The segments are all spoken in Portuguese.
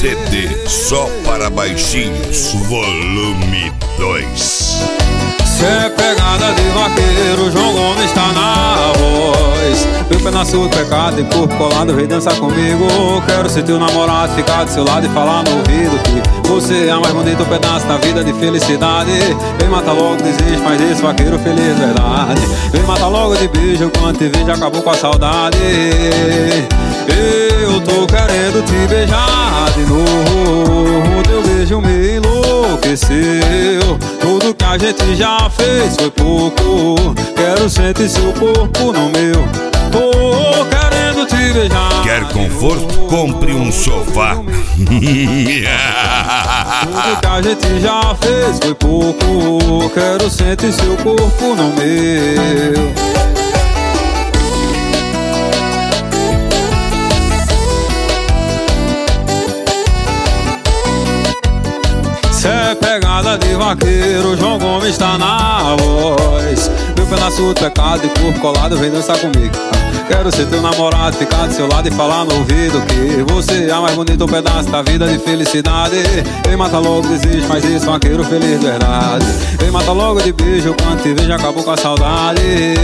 CD Só para Baixinhos, volume 2. Cê é pegada de vaqueiro, João Gomes tá na voz. Meu pedaço do pecado e corpo colado, vem dançar comigo. Quero ser teu namorado, ficar do seu lado e falar no ouvido que você é a mais bonita pedaço da vida de felicidade. Vem matar logo, desejo, faz esse vaqueiro feliz, verdade. Vem matar logo de beijo, quando te vejo acabou com a saudade. Eu tô querendo te beijar de novo, teu beijo me enlouqueceu. Tudo que a gente já fez foi pouco, quero sentir seu corpo no meu. Tô querendo te beijar. Quer conforto? Compre um sofá. Tudo que a gente já fez foi pouco, quero sentir seu corpo no meu. Cê é pegada de vaqueiro, João Gomes tá na voz. Meu pedaço do pecado e corpo colado, vem dançar comigo. Quero ser teu namorado, ficar do seu lado e falar no ouvido que você é a mais bonita pedaço da vida de felicidade. Vem matar logo desejo, faz isso, vaqueiro feliz, verdade. Vem matar logo de beijo, quando te vejo acabou com a saudade.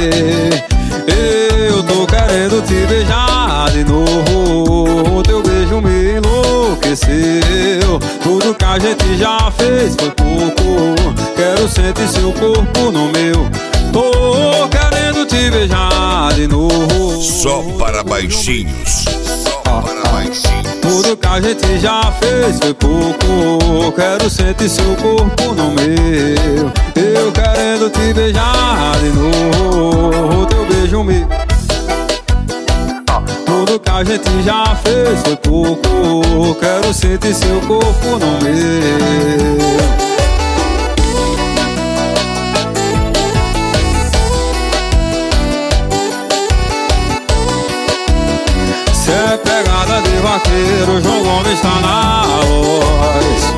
Eu tô querendo te beijar de novo, teu beijo me enlouqueceu. Tudo que a gente já fez foi pouco, quero sentir seu corpo no meu. Tô querendo te beijar de novo. Só para baixinhos. Só para baixinhos. Tudo que a gente já fez foi pouco, quero sentir seu corpo no meu. Eu querendo te beijar de novo, teu beijo me... Tudo que a gente já fez foi pouco, quero sentir seu corpo no meu. Cê é pegada de vaqueiro, João Gomes tá na voz.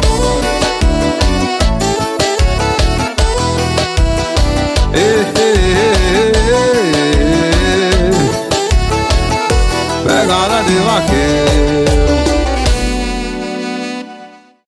Pegada de vaqueiro.